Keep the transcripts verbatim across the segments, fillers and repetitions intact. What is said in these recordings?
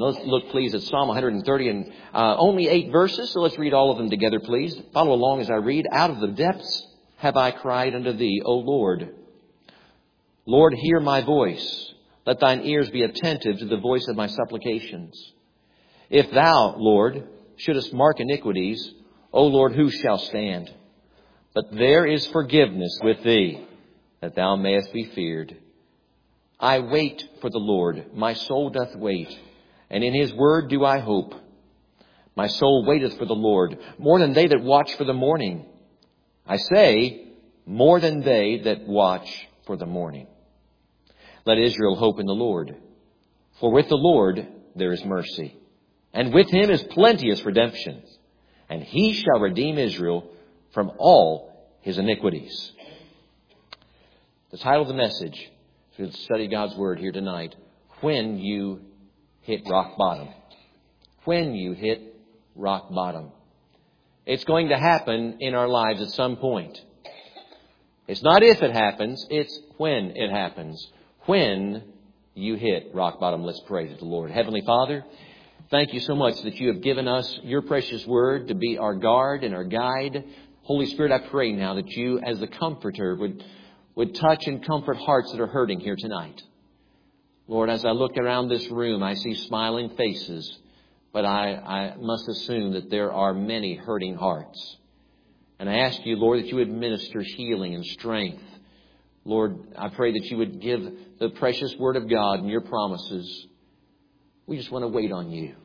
let's look, please, at Psalm one thirty and uh, only eight verses. So let's read all of them together, please. Follow along as I read. Out of the depths have I cried unto thee, O Lord. Lord, hear my voice. Let thine ears be attentive to the voice of my supplications. If thou, Lord, shouldest mark iniquities, O Lord, who shall stand? But there is forgiveness with thee, that thou mayest be feared. I wait for the Lord, my soul doth wait, and in his word do I hope. My soul waiteth for the Lord, more than they that watch for the morning. I say, more than they that watch for the morning. Let Israel hope in the Lord. For with the Lord there is mercy, and with him is plenteous redemption. And he shall redeem Israel from all his iniquities. The title of the message, to study God's Word here tonight, When You Hit Rock Bottom. When you hit rock bottom. It's going to happen in our lives at some point. It's not if it happens, it's when it happens. When you hit rock bottom. Let's pray to the Lord. Heavenly Father, thank you so much that you have given us your precious word to be our guard and our guide. Holy Spirit, I pray now that you, as the comforter, would, would touch and comfort hearts that are hurting here tonight. Lord, as I look around this room, I see smiling faces, but I, I must assume that there are many hurting hearts. And I ask you, Lord, that you would minister healing and strength. Lord, I pray that you would give the precious word of God and your promises. We just want to wait on you.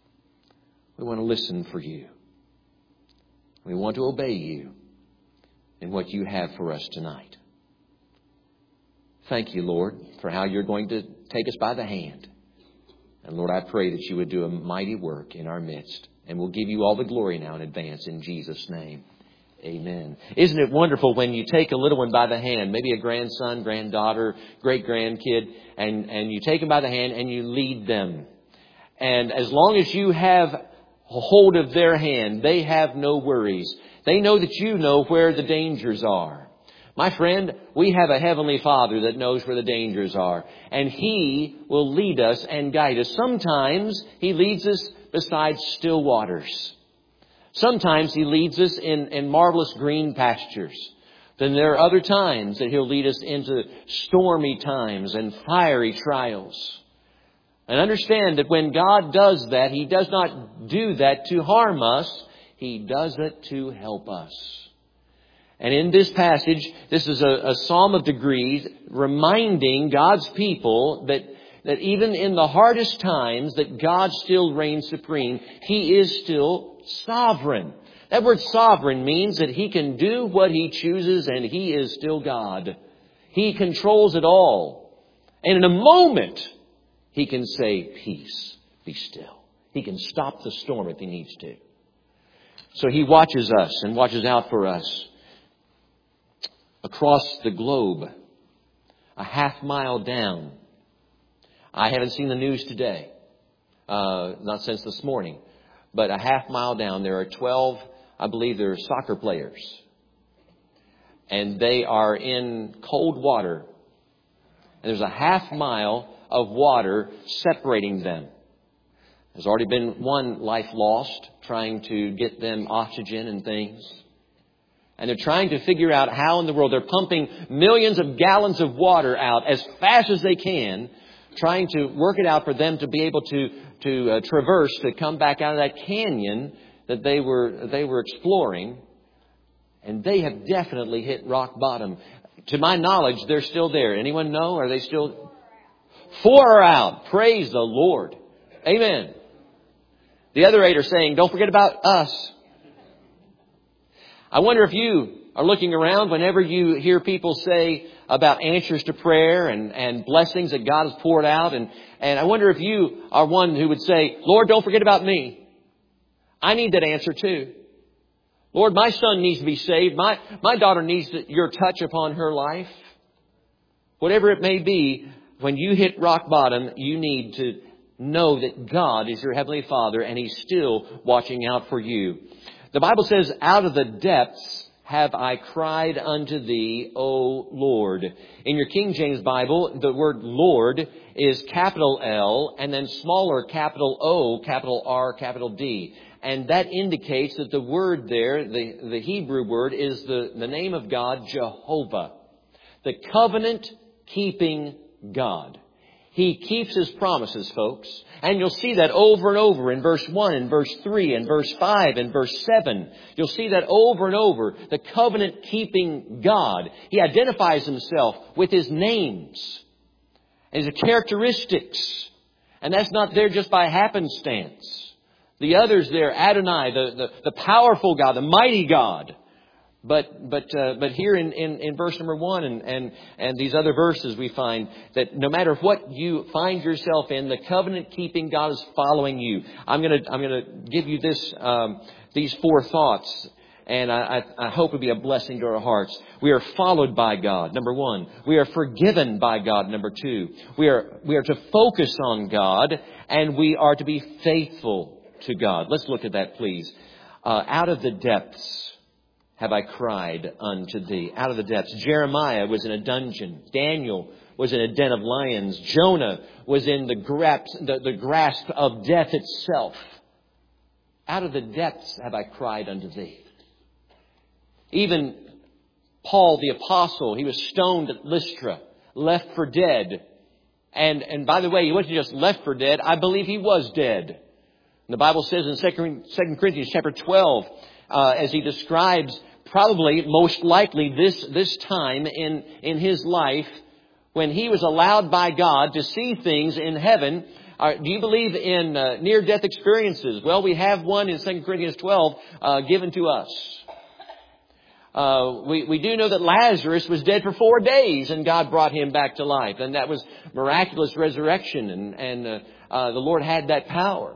We want to listen for you. We want to obey you in what you have for us tonight. Thank you, Lord, for how you're going to take us by the hand. And Lord, I pray that you would do a mighty work in our midst. And we'll give you all the glory now in advance in Jesus' name. Amen. Isn't it wonderful when you take a little one by the hand, maybe a grandson, granddaughter, great-grandkid, and, and you take them by the hand and you lead them. And as long as you have hold of their hand, they have no worries. They know that you know where the dangers are. My friend, we have a Heavenly Father that knows where the dangers are. And He will lead us and guide us. Sometimes He leads us beside still waters. Sometimes He leads us in, in marvelous green pastures. Then there are other times that He'll lead us into stormy times and fiery trials. And understand that when God does that, He does not do that to harm us. He does it to help us. And in this passage, this is a, a psalm of degrees reminding God's people that, that even in the hardest times that God still reigns supreme. He is still sovereign. That word sovereign means that He can do what He chooses and He is still God. He controls it all. And in a moment, He can say, peace, be still. He can stop the storm if He needs to. So He watches us and watches out for us. Across the globe, a half mile down. I haven't seen the news today, uh, not since this morning, but a half mile down, there are twelve, I believe they're soccer players. And they are in cold water. And there's a half mile of water separating them. There's already been one life lost, trying to get them oxygen and things. And they're trying to figure out how in the world they're pumping millions of gallons of water out as fast as they can, trying to work it out for them to be able to, to uh, traverse, to come back out of that canyon that they were, they were exploring. And they have definitely hit rock bottom. To my knowledge, they're still there. Anyone know? Are they still? Four are out. Praise the Lord. Amen. The other eight are saying, don't forget about us. I wonder if you are looking around whenever you hear people say about answers to prayer and, and blessings that God has poured out. And, and I wonder if you are one who would say, Lord, don't forget about me. I need that answer too. Lord, my son needs to be saved. My, my daughter needs your touch upon her life. Whatever it may be, when you hit rock bottom, you need to know that God is your Heavenly Father and He's still watching out for you. The Bible says, out of the depths have I cried unto Thee, O Lord. In your King James Bible, the word Lord is capital L and then smaller capital O, capital R, capital D. And that indicates that the word there, the, the Hebrew word, is the, the name of God, Jehovah. The covenant-keeping God. He keeps His promises, folks. And you'll see that over and over in verse one, and verse three, and verse five, and verse seven. You'll see that over and over. The covenant-keeping God. He identifies Himself with His names and His characteristics. And that's not there just by happenstance. The others there, Adonai, the, the, the powerful God, the mighty God. But but uh, but here in, in, in verse number one and, and, and these other verses we find that no matter what you find yourself in, the covenant-keeping God is following you. I'm gonna I'm gonna give you this um, these four thoughts, and I, I, I hope it'll be a blessing to our hearts. We are followed by God, number one. We are forgiven by God, number two. We are we are to focus on God, and we are to be faithful to God. Let's look at that, please. Uh, out of the depths have I cried unto Thee. Out of the depths. Jeremiah was in a dungeon. Daniel was in a den of lions. Jonah was in the grasp, the, the grasp of death itself. Out of the depths have I cried unto Thee. Even Paul the apostle, he was stoned at Lystra, left for dead. And, and by the way, he wasn't just left for dead. I believe he was dead. The Bible says in Second Corinthians chapter twelve, uh, as he describes probably most likely this, this time in, in his life when he was allowed by God to see things in heaven. Uh, do you believe in uh, near-death experiences? Well, we have one in Second Corinthians twelve uh, given to us. Uh, we, we do know that Lazarus was dead for four days and God brought him back to life. And that was miraculous resurrection, and, and uh, uh, the Lord had that power.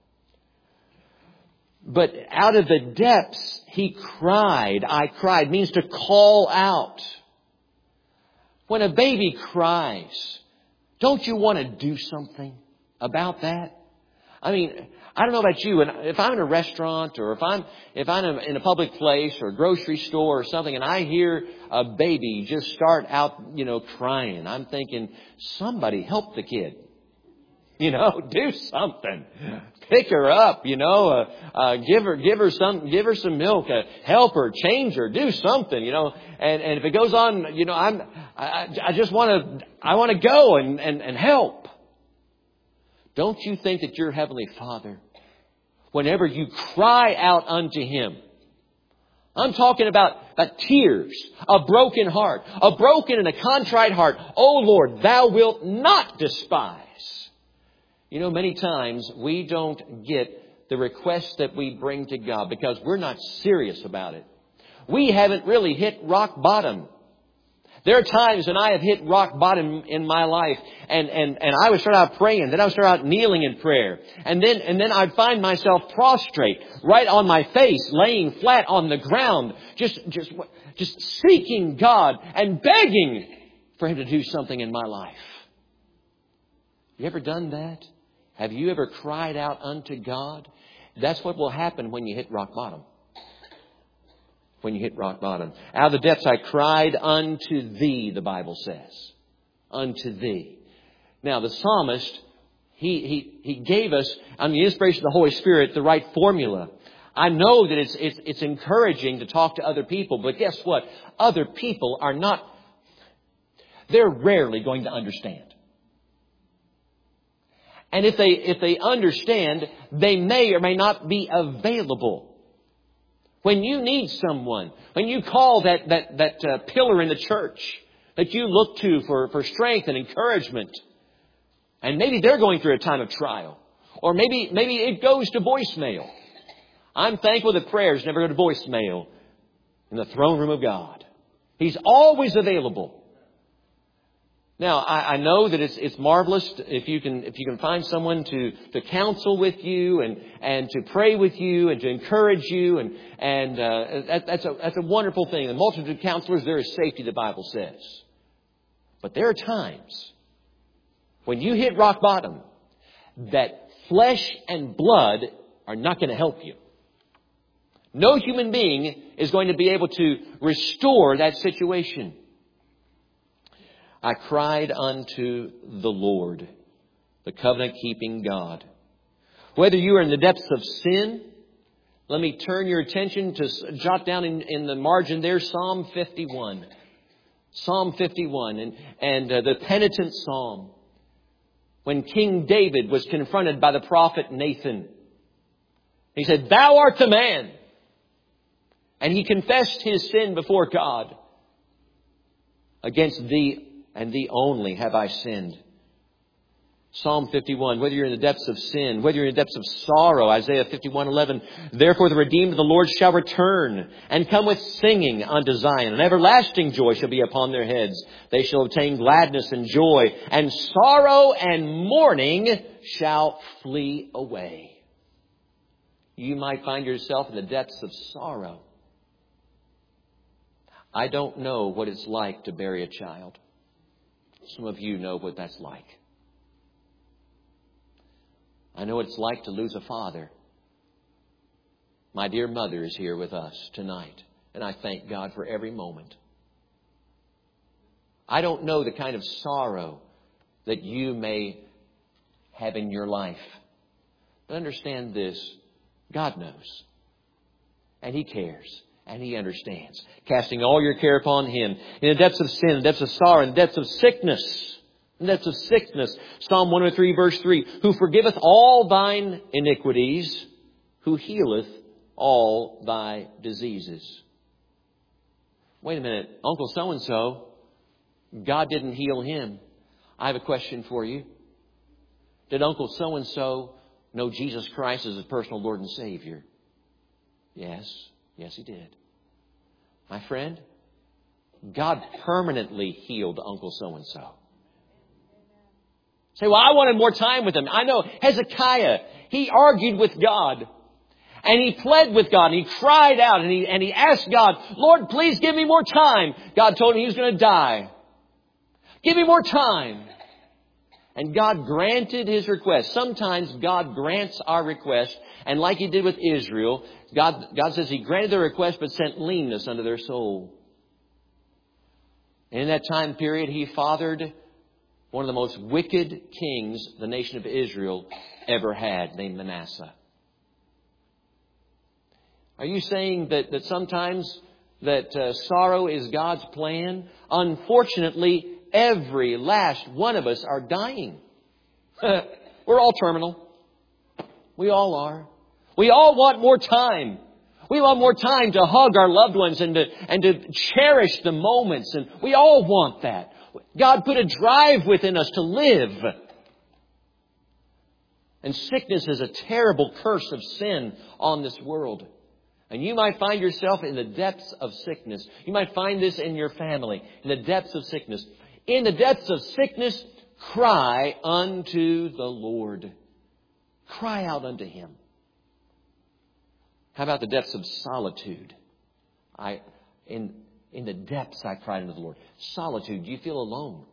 But out of the depths, he cried. I cried means to call out. When a baby cries, don't you want to do something about that? I mean, I don't know about you, and if I'm in a restaurant or if I'm if I'm in a public place or a grocery store or something, and I hear a baby just start out, you know, crying, I'm thinking, somebody help the kid. You know, do something. Pick her up, you know, uh, uh, give her, give her some, give her some milk, uh, help her, change her, do something, you know, and, and if it goes on, you know, I'm, I, I just want to, I want to go and, and, and help. Don't you think that your Heavenly Father, whenever you cry out unto Him, I'm talking about, about tears, a broken heart, a broken and a contrite heart. Oh Lord, Thou wilt not despise. You know, many times we don't get the requests that we bring to God because we're not serious about it. We haven't really hit rock bottom. There are times when I have hit rock bottom in my life, and, and, and I would start out praying, then I would start out kneeling in prayer. And then, and then I'd find myself prostrate, right on my face, laying flat on the ground, just, just, just seeking God and begging for Him to do something in my life. You ever done that? Have you ever cried out unto God? That's what will happen when you hit rock bottom. When you hit rock bottom. Out of the depths I cried unto Thee, the Bible says. Unto Thee. Now the psalmist, he, he, he gave us, on the inspiration of the Holy Spirit, the right formula. I know that it's, it's, it's encouraging to talk to other people, but guess what? Other people are not, they're rarely going to understand. And if they, if they understand, they may or may not be available. When you need someone, when you call that, that, that uh, pillar in the church that you look to for, for strength and encouragement, and maybe they're going through a time of trial, or maybe, maybe it goes to voicemail. I'm thankful that prayers never go to voicemail in the throne room of God. He's always available. Now, I, I know that it's, it's marvelous if you can, if you can find someone to, to counsel with you and, and to pray with you and to encourage you. And, and, uh, that, that's a, that's a wonderful thing. The multitude of counselors, there is safety, the Bible says. But there are times when you hit rock bottom that flesh and blood are not going to help you. No human being is going to be able to restore that situation. I cried unto the Lord, the covenant-keeping God. Whether you are in the depths of sin, let me turn your attention to, jot down in, in the margin there, Psalm fifty-one. Psalm fifty-one and, and uh, the penitent psalm. When King David was confronted by the prophet Nathan, he said, "Thou art the man." And he confessed his sin before God. "Against thee and thee only have I sinned." Psalm fifty-one, whether you're in the depths of sin, whether you're in the depths of sorrow, Isaiah fifty-one eleven, "Therefore the redeemed of the Lord shall return and come with singing unto Zion, and everlasting joy shall be upon their heads. They shall obtain gladness and joy, and sorrow and mourning shall flee away." You might find yourself in the depths of sorrow. I don't know what it's like to bury a child. Some of you know what that's like. I know what it's like to lose a father. My dear mother is here with us tonight, and I thank God for every moment. I don't know the kind of sorrow that you may have in your life. But understand this, God knows. And He cares. And He understands. Casting all your care upon Him. In the depths of sin, in the depths of sorrow, in the depths of sickness. In the depths of sickness. Psalm one oh three verse three. "Who forgiveth all thine iniquities, who healeth all thy diseases." Wait a minute. Uncle so-and-so, God didn't heal him. I have a question for you. Did Uncle so-and-so know Jesus Christ as his personal Lord and Savior? Yes. Yes, he did. My friend, God permanently healed Uncle so-and-so. Say, "Well, I wanted more time with him." I know Hezekiah, he argued with God. And he pled with God. And he cried out and he, and he asked God, "Lord, please give me more time." God told him he was going to die. "Give me more time." And God granted his request. Sometimes God grants our request. And like He did with Israel, God, God says He granted their request but sent leanness unto their soul. And in that time period, He fathered one of the most wicked kings the nation of Israel ever had, named Manasseh. Are you saying that, that sometimes that uh, sorrow is God's plan? Unfortunately, every last one of us are dying. We're all terminal. We all are. We all want more time. We want more time to hug our loved ones and to, and to cherish the moments. And we all want that. God put a drive within us to live. And sickness is a terrible curse of sin on this world. And you might find yourself in the depths of sickness. You might find this in your family, in the depths of sickness. In the depths of sickness, cry unto the Lord. Cry out unto Him. How about the depths of solitude? I, in, in the depths I cried unto the Lord. Solitude, do you feel alone?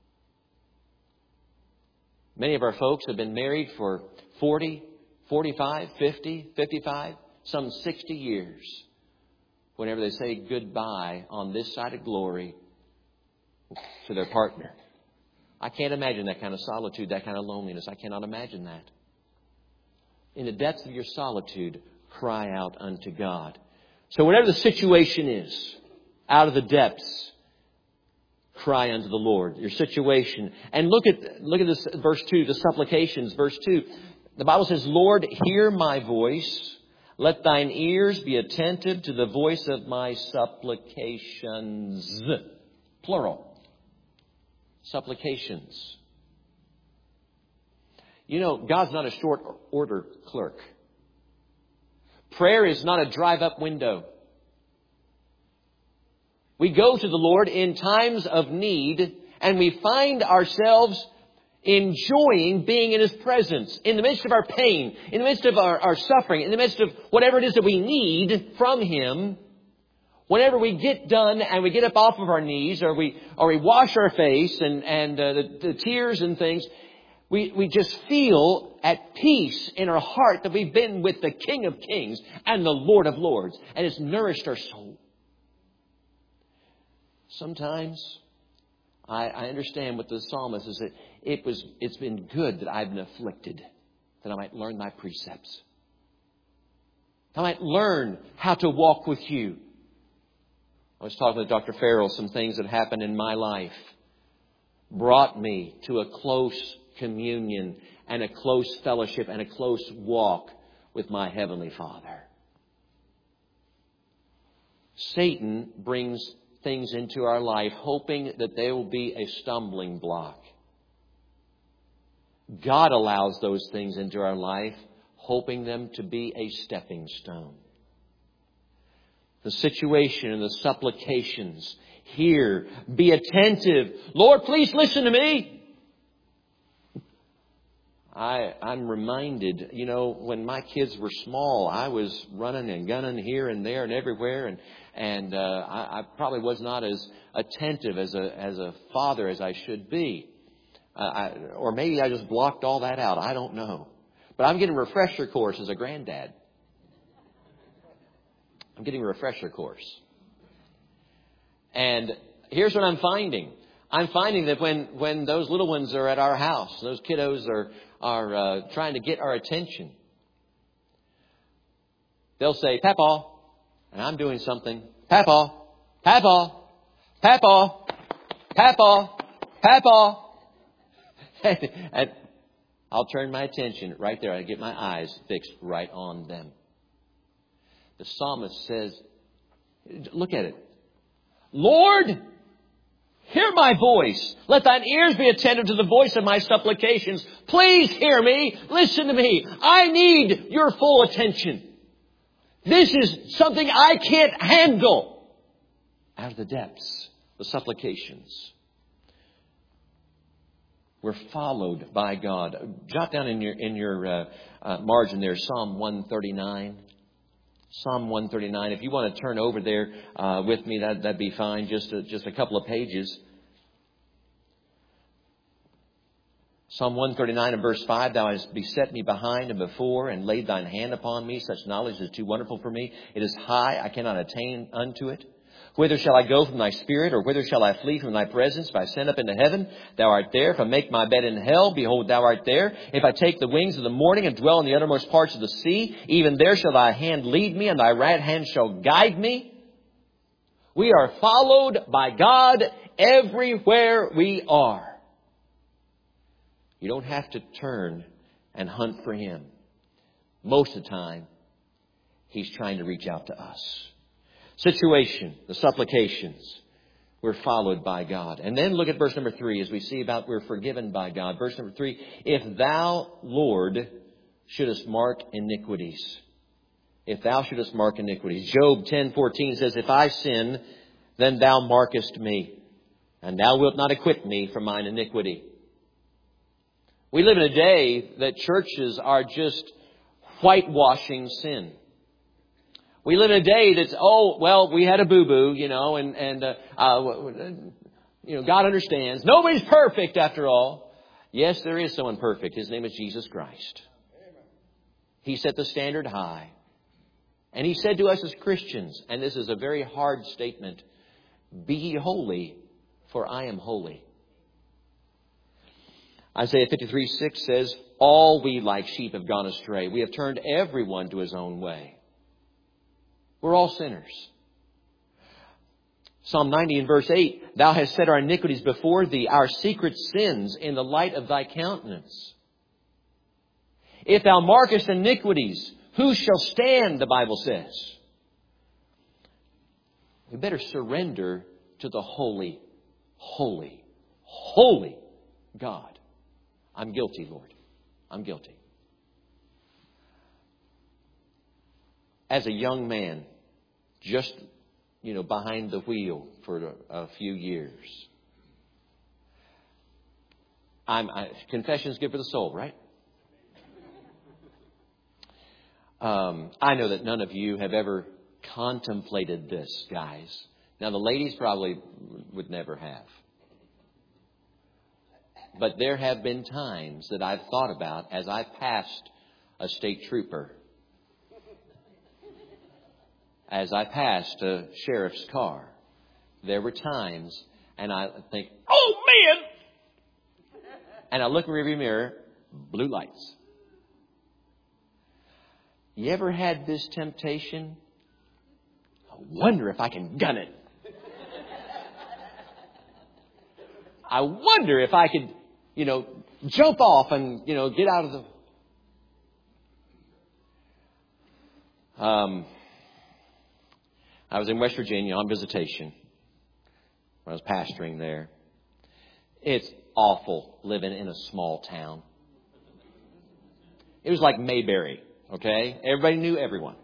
Many of our folks have been married for forty, forty-five, fifty, fifty-five, some sixty years. Whenever they say goodbye on this side of glory to their partner. I can't imagine that kind of solitude, that kind of loneliness. I cannot imagine that. In the depths of your solitude, cry out unto God. So whatever the situation is, out of the depths, cry unto the Lord. Your situation. And look at look at this verse two, the supplications, verse two. The Bible says, "Lord, hear my voice. Let thine ears be attentive to the voice of my supplications." Plural. Supplications. You know, God's not a short order clerk. Prayer is not a drive-up window. We go to the Lord in times of need, and we find ourselves enjoying being in His presence. In the midst of our pain, in the midst of our, our suffering, in the midst of whatever it is that we need from Him, whenever we get done and we get up off of our knees, or we or we wash our face and, and uh, the, the tears and things, We, we just feel at peace in our heart that we've been with the King of Kings and the Lord of Lords. And it's nourished our soul. Sometimes I, I understand what the psalmist is that it was, it's been good that I've been afflicted, that I might learn thy precepts. I might learn how to walk with you. I was talking with Doctor Farrell, some things that happened in my life brought me to a close communion and a close fellowship and a close walk with my Heavenly Father. Satan brings things into our life hoping that they will be a stumbling block. God allows those things into our life hoping them to be a stepping stone. The situation and the supplications. Hear, be attentive. Lord, please listen to me. I, I'm reminded, you know, when my kids were small, I was running and gunning here and there and everywhere. And, and uh, I, I probably was not as attentive as a, as a father as I should be. Uh, I, or maybe I just blocked all that out. I don't know. But I'm getting a refresher course as a granddad. I'm getting a refresher course. And here's what I'm finding. I'm finding that when, when those little ones are at our house, those kiddos are, are uh, trying to get our attention, they'll say, Papa, and I'm doing something. Papa, Papa, Papa, Papa, Papa. And I'll turn my attention right there. I get my eyes fixed right on them. The psalmist says, look at it. Lord, hear my voice. Let thine ears be attentive to the voice of my supplications. Please hear me. Listen to me. I need your full attention. This is something I can't handle. Out of the depths, the supplications. We're followed by God. Jot down in your in your uh, uh, margin there, Psalm one thirty-nine. Psalm one thirty-nine. If you want to turn over there uh, with me, that, that'd be fine. Just a, just a couple of pages. Psalm one thirty-nine and verse five. Thou hast beset me behind and before, and laid thine hand upon me. Such knowledge is too wonderful for me. It is high, I cannot attain unto it. Whither shall I go from thy spirit, or whither shall I flee from thy presence? If I ascend up into heaven, thou art there. If I make my bed in hell, behold, thou art there. If I take the wings of the morning and dwell in the uttermost parts of the sea, even there shall thy hand lead me, and thy right hand shall guide me. We are followed by God everywhere we are. You don't have to turn and hunt for Him. Most of the time, He's trying to reach out to us. Situation, the supplications, we're followed by God. And then look at verse number three as we see about we're forgiven by God. Verse number three, if thou, Lord, shouldest mark iniquities. If thou shouldest mark iniquities. Job ten fourteen says, if I sin, then thou markest me, and thou wilt not acquit me from mine iniquity. We live in a day that churches are just whitewashing sin. We live in a day that's, oh, well, we had a boo-boo, you know, and, and uh, uh, you know, God understands. Nobody's perfect after all. Yes, there is someone perfect. His name is Jesus Christ. He set the standard high. And He said to us as Christians, and this is a very hard statement, be ye holy, for I am holy. Isaiah fifty-three six says, all we like sheep have gone astray. We have turned everyone to his own way. We're all sinners. Psalm ninety and verse eight, thou hast set our iniquities before thee, our secret sins in the light of thy countenance. If thou markest iniquities, who shall stand, the Bible says. We better surrender to the holy, holy, holy God. I'm guilty, Lord. I'm guilty. As a young man, just, you know, behind the wheel for a, a few years. I'm, I, confession's good for the soul, right? Um, I know that none of you have ever contemplated this, guys. Now, the ladies probably would never have. But there have been times that I've thought about as I passed a state trooper, as I passed a sheriff's car. There were times, and I think, oh man! And I look in the rearview mirror, blue lights. You ever had this temptation? I wonder if I can gun it. I wonder if I could, you know, jump off and, you know, get out of the... Um, I was in West Virginia on visitation when I was pastoring there. It's awful living in a small town. It was like Mayberry, okay? Everybody knew everyone.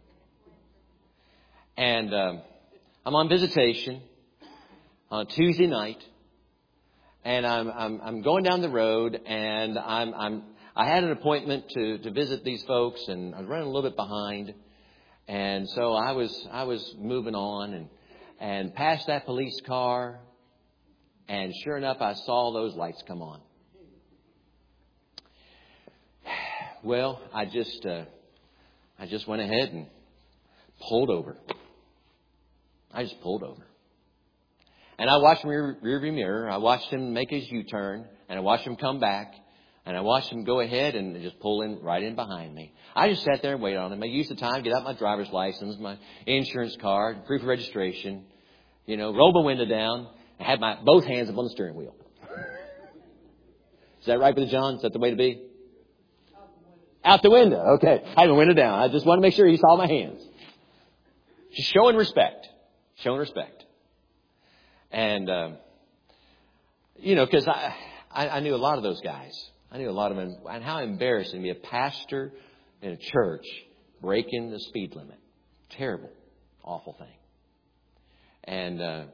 And um, I'm on visitation on Tuesday night, and I'm I'm, I'm going down the road, and I'm I'm I had an appointment to to visit these folks, and I was running a little bit behind. And so I was I was moving on and and past that police car, and sure enough, I saw those lights come on. Well, I just uh, I just went ahead and pulled over. I just pulled over, and I watched him rear, rearview mirror. I watched him make his U-turn, and I watched him come back. And I watched him go ahead and just pull in right in behind me. I just sat there and waited on him. I used the time, get out my driver's license, my insurance card, proof of registration, you know, roll my window down, and had my both hands up on the steering wheel. Is that right, Brother John? Is that the way to be? Out the window. Okay. I had my window down. I just wanted to make sure he saw my hands. Just showing respect. Showing respect. And, um, you know, because I, I, I knew a lot of those guys. I knew a lot of them. And how embarrassing to be a pastor in a church breaking the speed limit. Terrible, awful thing. And uh,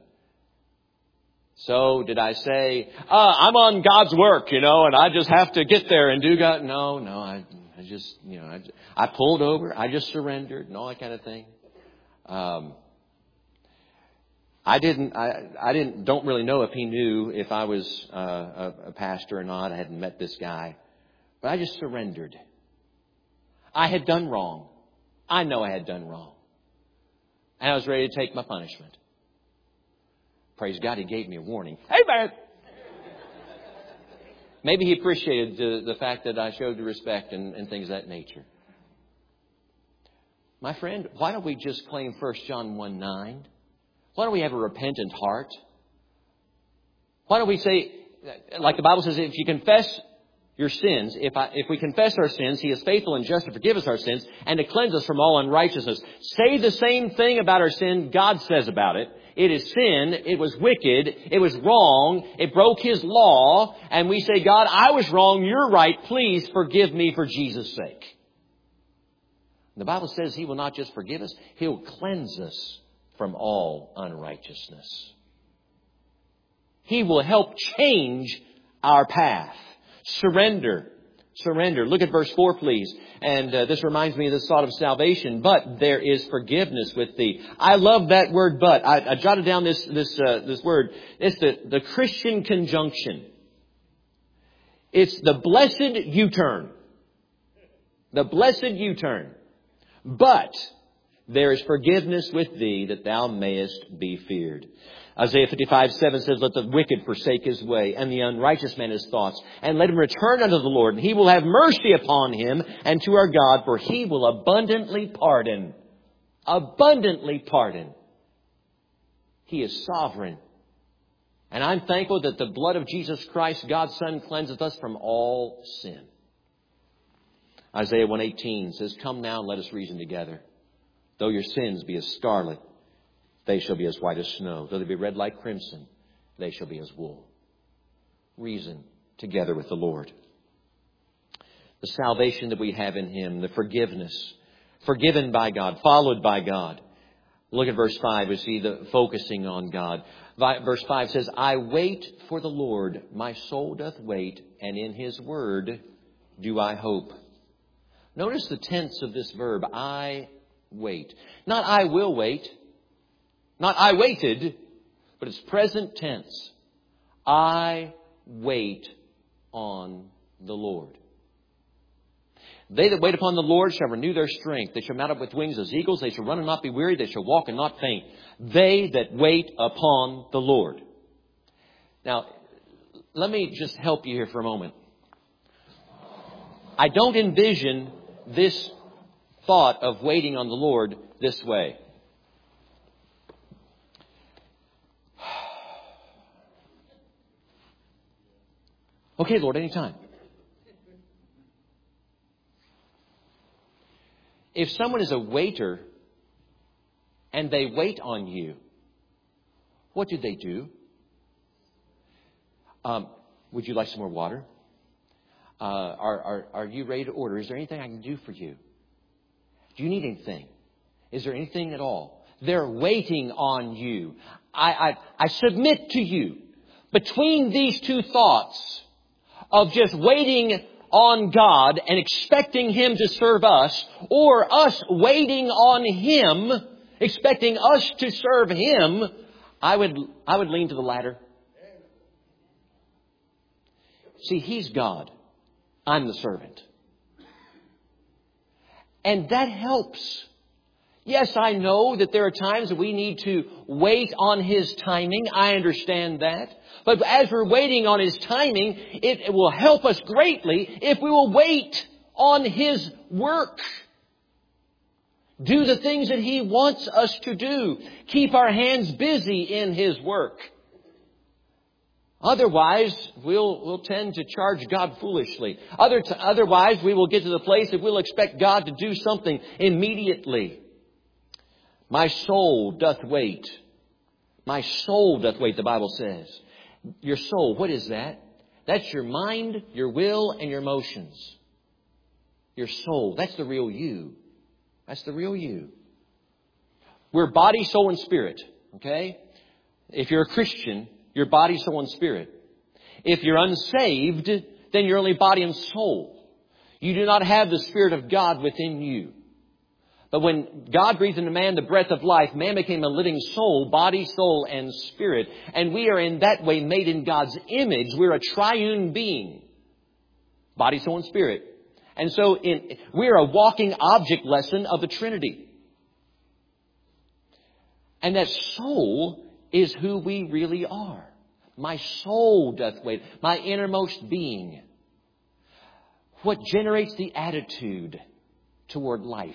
so did I say, uh, I'm on God's work, you know, and I just have to get there and do God. No, no, I, I just, you know, I, I pulled over. I just surrendered and all that kind of thing. Um, I didn't, I, I didn't, don't really know if he knew if I was uh, a, a pastor or not. I hadn't met this guy, but I just surrendered. I had done wrong. I know I had done wrong. And I was ready to take my punishment. Praise God, he gave me a warning. Amen. Maybe he appreciated the, the fact that I showed the respect and, and things of that nature. My friend, why don't we just claim First John one nine? Why don't we have a repentant heart? Why don't we say, like the Bible says, if you confess your sins, if I, if we confess our sins, he is faithful and just to forgive us our sins and to cleanse us from all unrighteousness. Say the same thing about our sin God says about it. It is sin. It was wicked. It was wrong. It broke his law. And we say, God, I was wrong. You're right. Please forgive me for Jesus' sake. The Bible says he will not just forgive us. He'll cleanse us from all unrighteousness. He will help change our path. Surrender. Surrender. Look at verse four, please. And uh, this reminds me of the thought of salvation. But there is forgiveness with thee. I love that word but. I, I jotted down this this uh, this word. It's the, the Christian conjunction. It's the blessed U-turn. The blessed U-turn. But there is forgiveness with thee that thou mayest be feared. Isaiah fifty-five seven says, let the wicked forsake his way and the unrighteous man his thoughts, and let him return unto the Lord, and he will have mercy upon him and to our God, for he will abundantly pardon. Abundantly pardon. He is sovereign. And I'm thankful that the blood of Jesus Christ, God's Son, cleanseth us from all sin. Isaiah one eighteen says, come now and let us reason together. Though your sins be as scarlet, they shall be as white as snow. Though they be red like crimson, they shall be as wool. Reason together with the Lord. The salvation that we have in him, the forgiveness, forgiven by God, followed by God. Look at verse five. We see the focusing on God. Verse five says, I wait for the Lord. My soul doth wait, and in his word do I hope. Notice the tense of this verb, I wait. Not I will wait. Not I waited, but it's present tense. I wait on the Lord. They that wait upon the Lord shall renew their strength. They shall mount up with wings as eagles. They shall run and not be weary. They shall walk and not faint. They that wait upon the Lord. Now, let me just help you here for a moment. I don't envision this thought of waiting on the Lord this way. Okay, Lord, anytime. If someone is a waiter and they wait on you, what do they do? Um, would you like some more water? Uh, are, are, are you ready to order? Is there anything I can do for you? Do you need anything? Is there anything at all? They're waiting on you. I, I, I submit to you, between these two thoughts of just waiting on God and expecting Him to serve us, or us waiting on Him, expecting us to serve Him, I would, I would lean to the latter. See, He's God. I'm the servant. And that helps. Yes, I know that there are times that we need to wait on His timing. I understand that. But as we're waiting on His timing, it, it will help us greatly if we will wait on His work. Do the things that He wants us to do. Keep our hands busy in His work. Otherwise, we'll, we'll tend to charge God foolishly. Other t- otherwise, we will get to the place that we'll expect God to do something immediately. My soul doth wait. My soul doth wait, the Bible says. Your soul, what is that? That's your mind, your will, and your emotions. Your soul, that's the real you. That's the real you. We're body, soul, and spirit. Okay? If you're a Christian, you're body, soul, and spirit. If you're unsaved, then you're only body and soul. You do not have the Spirit of God within you. But when God breathed into man the breath of life, man became a living soul, body, soul, and spirit. And we are in that way made in God's image. We're a triune being. Body, soul, and spirit. And so in, we're a walking object lesson of the Trinity. And that soul is who we really are. My soul doth wait. My innermost being. What generates the attitude toward life.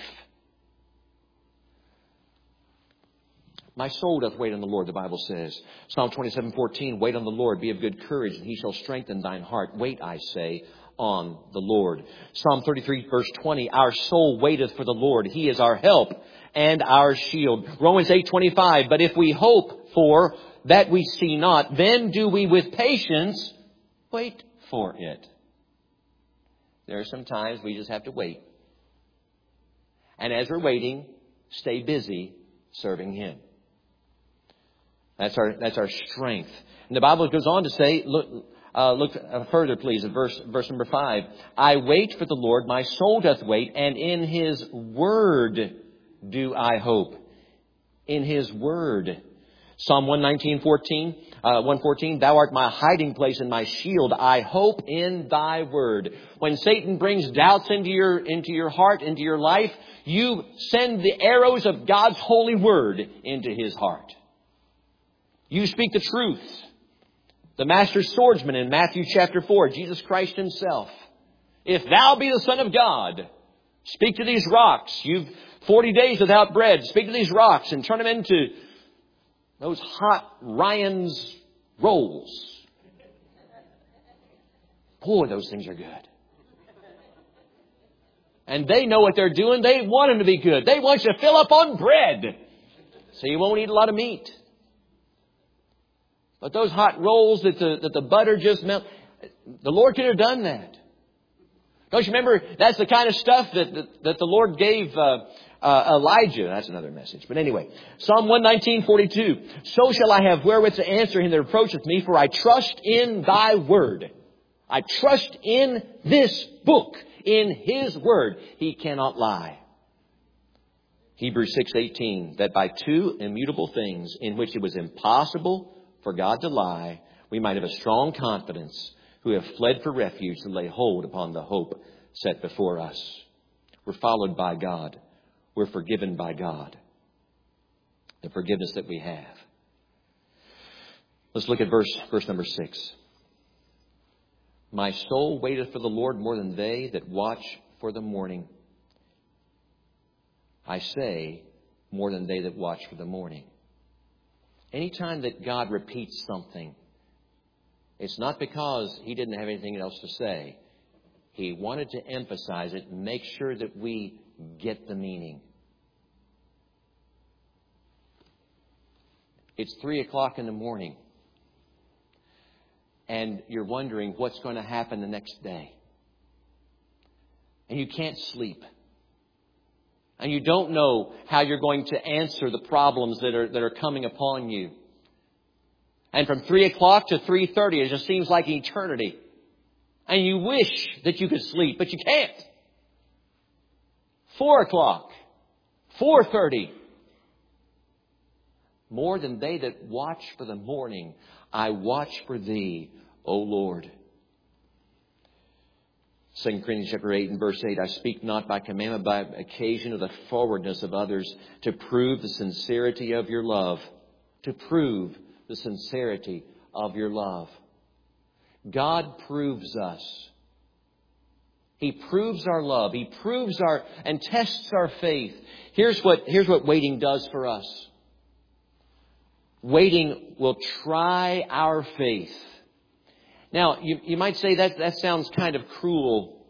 My soul doth wait on the Lord, the Bible says. Psalm twenty-seven fourteen, wait on the Lord, be of good courage, and He shall strengthen thine heart. Wait, I say, on the Lord. Psalm thirty-three, verse twenty, our soul waiteth for the Lord. He is our help and our shield. Romans eight twenty-five, but if we hope for that we see not, then do we with patience wait for it. There are some times we just have to wait. And as we're waiting, stay busy serving Him. That's our, that's our strength. And the Bible goes on to say, look, uh, look further, please, at verse, verse number five. I wait for the Lord, my soul doth wait, and in His word do I hope. In His word. Psalm one nineteen, fourteen, uh, one fourteen, thou art my hiding place and my shield. I hope in thy word. When Satan brings doubts into your, into your heart, into your life, you send the arrows of God's holy word into his heart. You speak the truth. The master swordsman in Matthew chapter four, Jesus Christ Himself. If thou be the Son of God, speak to these rocks. You've forty days without bread. Speak to these rocks and turn them into those hot Ryan's rolls. Boy, those things are good. And they know what they're doing. They want them to be good. They want you to fill up on bread, so you won't eat a lot of meat. But those hot rolls that the, that the butter just melted, the Lord could have done that. Don't you remember? That's the kind of stuff that, that, that the Lord gave uh, uh, Elijah. That's another message. But anyway, Psalm one nineteen, forty-two. So shall I have wherewith to answer him that reproacheth me, for I trust in thy word. I trust in this book, in his word. He cannot lie. Hebrews six eighteen, that by two immutable things in which it was impossible for God to lie, we might have a strong confidence who have fled for refuge and lay hold upon the hope set before us. We're followed by God. We're forgiven by God. The forgiveness that we have. Let's look at verse, verse number six. My soul waiteth for the Lord more than they that watch for the morning. I say, more than they that watch for the morning. Anytime that God repeats something, it's not because He didn't have anything else to say. He wanted to emphasize it and make sure that we get the meaning. It's three o'clock in the morning. And you're wondering what's going to happen the next day. And you can't sleep. And you don't know how you're going to answer the problems that are, that are coming upon you. And from three o'clock to three thirty, it just seems like an eternity. And you wish that you could sleep, but you can't. Four o'clock. Four thirty. More than they that watch for the morning, I watch for Thee, O Lord. Second Corinthians chapter eight and verse eight, I speak not by commandment, by occasion of the forwardness of others, to prove the sincerity of your love. To prove the sincerity of your love. God proves us. He proves our love. He proves our and tests our faith. Here's what, here's what waiting does for us. Waiting will try our faith. Now, you, you might say that that sounds kind of cruel.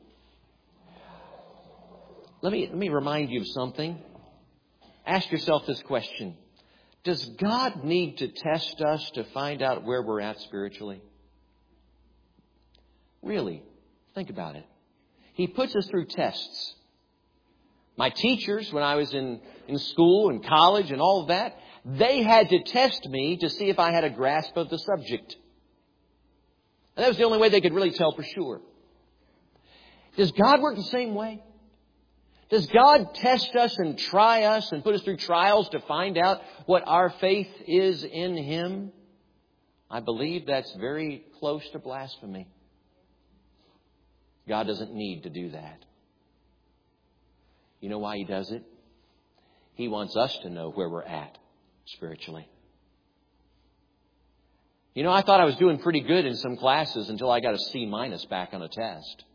Let me, let me remind you of something. Ask yourself this question. Does God need to test us to find out where we're at spiritually? Really, think about it. He puts us through tests. My teachers, when I was in, in school and college and all of that, they had to test me to see if I had a grasp of the subject. And that was the only way they could really tell for sure. Does God work the same way? Does God test us and try us and put us through trials to find out what our faith is in Him? I believe that's very close to blasphemy. God doesn't need to do that. You know why He does it? He wants us to know where we're at spiritually. You know, I thought I was doing pretty good in some classes until I got a C minus back on a test.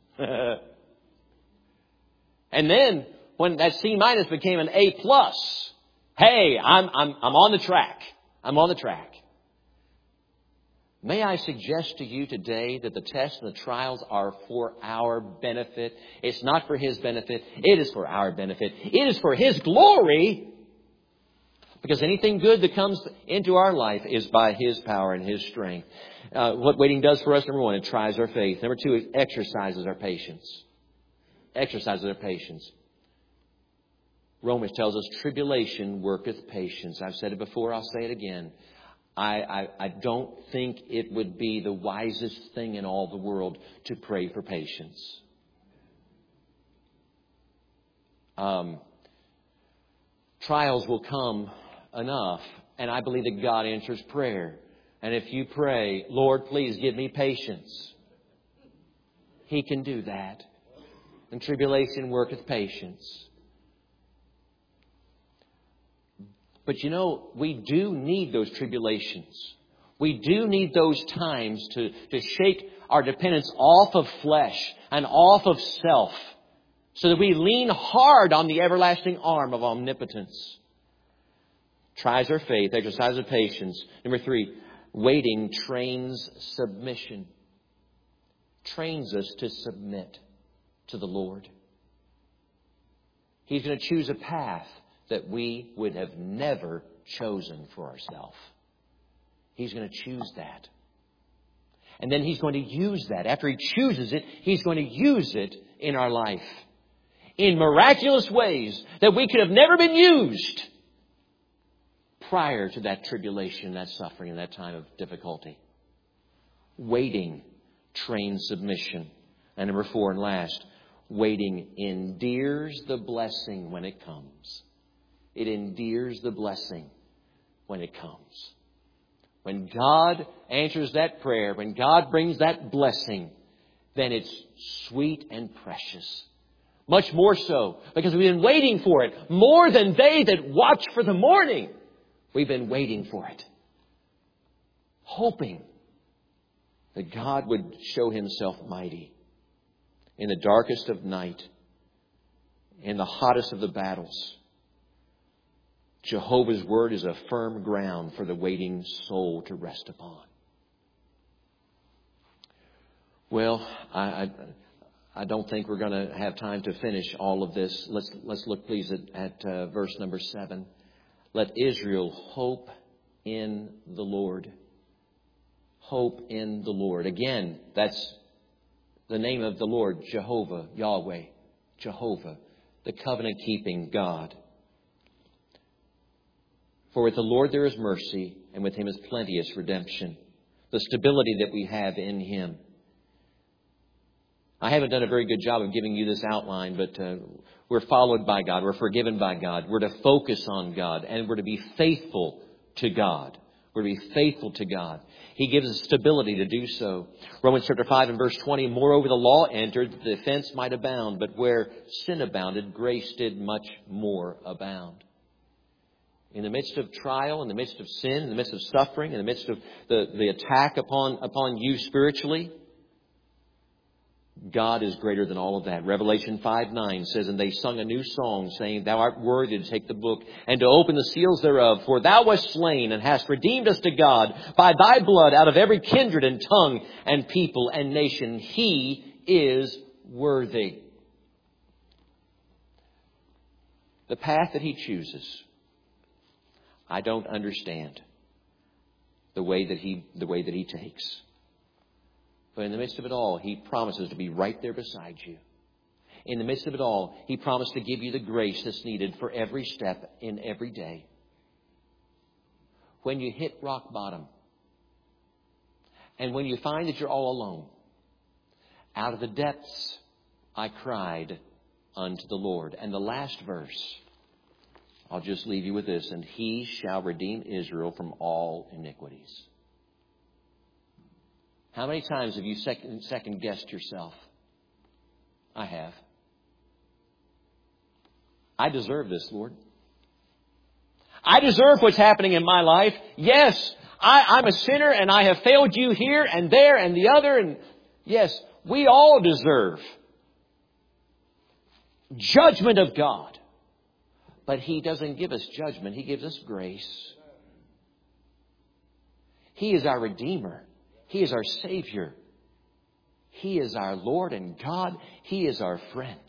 And then when that C minus became an A plus, hey, I'm I'm I'm on the track. I'm on the track. May I suggest to you today that the tests and the trials are for our benefit. It's not for His benefit. It is for our benefit. It is for His glory. Because anything good that comes into our life is by His power and His strength. Uh, what waiting does for us, number one, it tries our faith. Number two, it exercises our patience. Exercises our patience. Romans tells us tribulation worketh patience. I've said it before, I'll say it again. I, I, I don't think it would be the wisest thing in all the world to pray for patience. Um, trials will come enough, and I believe that God answers prayer. And if you pray, Lord, please give me patience, He can do that. And tribulation worketh patience. But you know, we do need those tribulations. We do need those times to, to shake our dependence off of flesh and off of self, so that we lean hard on the everlasting arm of omnipotence. Tries our faith, exercises patience. Number three, waiting trains submission. Trains us to submit to the Lord. He's going to choose a path that we would have never chosen for ourselves. He's going to choose that. And then He's going to use that. After He chooses it, He's going to use it in our life in miraculous ways that we could have never been used prior to that tribulation, that suffering, and that time of difficulty. Waiting trains submission. And number four and last, waiting endears the blessing when it comes. It endears the blessing when it comes. When God answers that prayer, when God brings that blessing, then it's sweet and precious. Much more so, because we've been waiting for it. More than they that watch for the morning. We've been waiting for it. Hoping that God would show Himself mighty in the darkest of night, in the hottest of the battles. Jehovah's Word is a firm ground for the waiting soul to rest upon. Well, I, I, I don't think we're going to have time to finish all of this. Let's, let's look, please, at, at uh, verse number seven. Let Israel hope in the Lord. Hope in the Lord. Again, that's the name of the Lord, Jehovah, Yahweh, Jehovah, the covenant-keeping God. For with the Lord there is mercy, and with Him is plenteous redemption. The stability that we have in Him. I haven't done a very good job of giving you this outline, but uh, we're followed by God. We're forgiven by God. We're to focus on God, and we're to be faithful to God. We're to be faithful to God. He gives us stability to do so. Romans chapter five and verse twenty, moreover the law entered that the offense might abound, but where sin abounded, grace did much more abound. In the midst of trial, in the midst of sin, in the midst of suffering, in the midst of the, the attack upon, upon you spiritually, God is greater than all of that. Revelation five nine says, and they sung a new song, saying, Thou art worthy to take the book and to open the seals thereof. For Thou wast slain and hast redeemed us to God by Thy blood out of every kindred and tongue and people and nation. He is worthy. The path that He chooses, I don't understand the way that he, the way that he takes. But in the midst of it all, He promises to be right there beside you. In the midst of it all, He promised to give you the grace that's needed for every step in every day. When you hit rock bottom, and when you find that you're all alone, out of the depths I cried unto the Lord. And the last verse, I'll just leave you with this. And He shall redeem Israel from all iniquities. How many times have you second, second guessed yourself? I have. I deserve this, Lord. I deserve what's happening in my life. Yes, I, I'm a sinner and I have failed you here and there and the other. And yes, we all deserve judgment of God. But He doesn't give us judgment. He gives us grace. He is our Redeemer. He is our Savior. He is our Lord and God. He is our friend.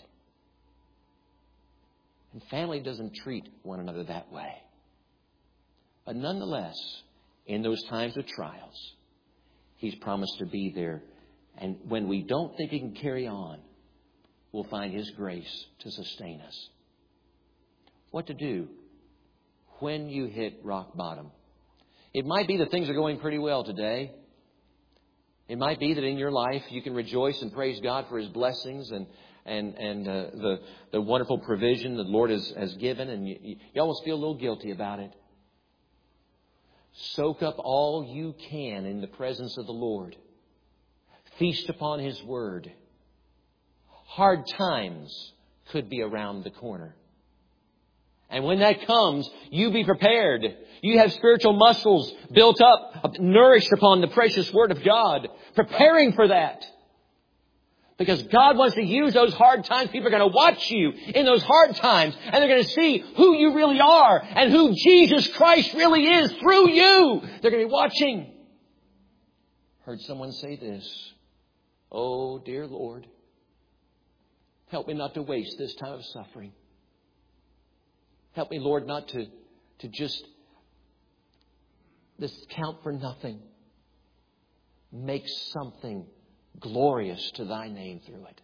And family doesn't treat one another that way. But nonetheless, in those times of trials, He's promised to be there. And when we don't think He can carry on, we'll find His grace to sustain us. What to do when you hit rock bottom? It might be that things are going pretty well today. It might be that in your life you can rejoice and praise God for His blessings and and and uh, the the wonderful provision the Lord has, has given, and you, you almost feel a little guilty about it. Soak up all you can in the presence of the Lord. Feast upon His Word. Hard times could be around the corner. And when that comes, you be prepared. You have spiritual muscles built up, nourished upon the precious Word of God, preparing for that. Because God wants to use those hard times. People are going to watch you in those hard times, and they're going to see who you really are and who Jesus Christ really is through you. They're going to be watching. Heard someone say this, oh, dear Lord, help me not to waste this time of suffering. Help me, Lord, not to, to just this count for nothing. Make something glorious to Thy name through it.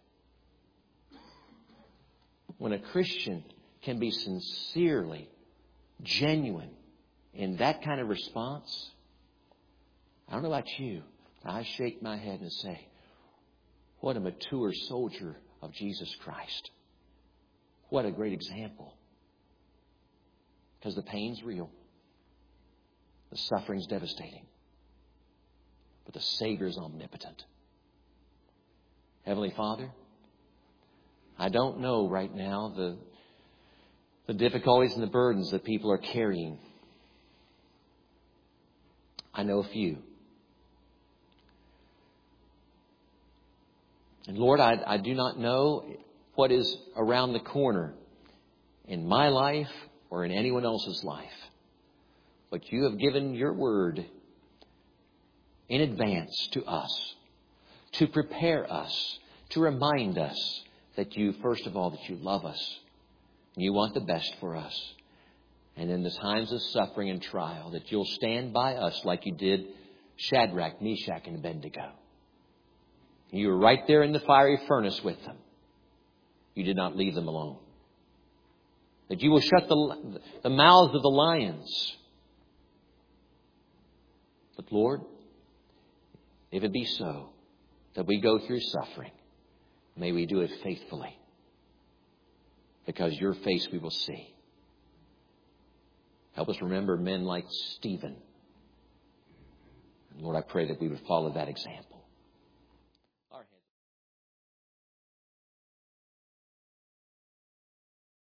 When a Christian can be sincerely genuine in that kind of response, I don't know about you, I shake my head and say, what a mature soldier of Jesus Christ. What a great example. Because the pain's real. The suffering's devastating. but the Savior is omnipotent. Heavenly Father, I don't know right now the, the difficulties and the burdens that people are carrying. I know a few. And Lord, I, I do not know what is around the corner in my life or in anyone else's life. But you have given your word in advance to us to prepare us, to remind us that you, first of all, that you love us. And you want the best for us. And in the times of suffering and trial, that you'll stand by us like you did Shadrach, Meshach, and Abednego. You were right there in the fiery furnace with them. You did not leave them alone. That you will shut the, the mouths of the lions. But Lord, if it be so, that we go through suffering, may we do it faithfully. Because your face we will see. Help us remember men like Stephen. And Lord, I pray that we would follow that example.